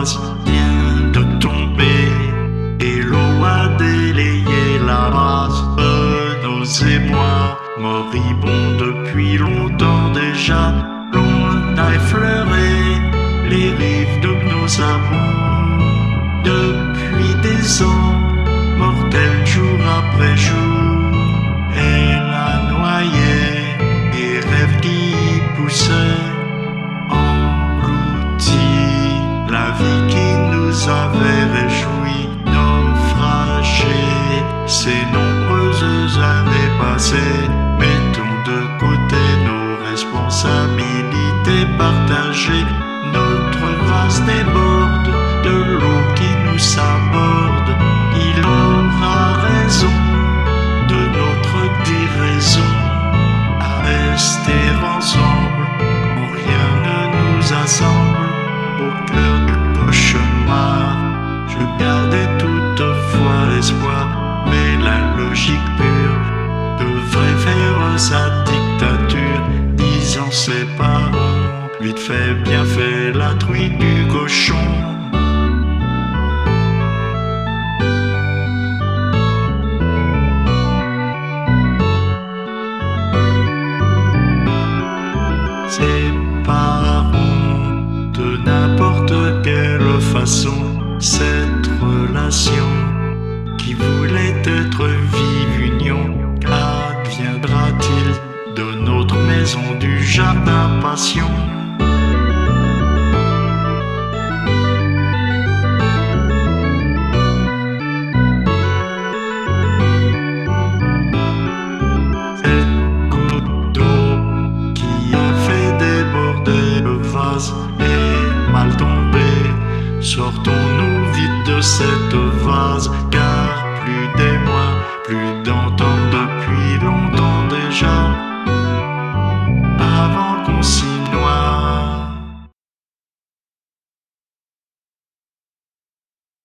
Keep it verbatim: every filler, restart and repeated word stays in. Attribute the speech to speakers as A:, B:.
A: vase vient de tomber et l'eau a délayé la race de nos émois. Moribonds depuis longtemps déjà, l'on a effleuré les rives de nos amours. Depuis des ans, mortels jour après jour, elle a noyé et rêves qui poussaient, englouti la vie qui nous avait réjouis, naufragé ces nombreuses années passées. Mettons de côté nos responsabilités partagées, notre vase déborde de l'eau qui nous saborde. Il aura raison de notre déraison à rester ensemble quand rien ne nous assemble. Au cœur du cauchemar, je gardais toutefois l'espoir, mais la logique pure devrait faire sa dictature, disant ses parents, vite fait, bien fait, la truite du cochon. Ses parents, de n'importe quelle façon, cette relation qui voulait être vive union, qu'adviendra-t-il de notre maison, du jardin passion? Cette goutte d'eau qui a fait déborder le vase est mal tombée. Sortons-nous vite de cette vase, car plus d'émoi, plus d'entente depuis longtemps déjà.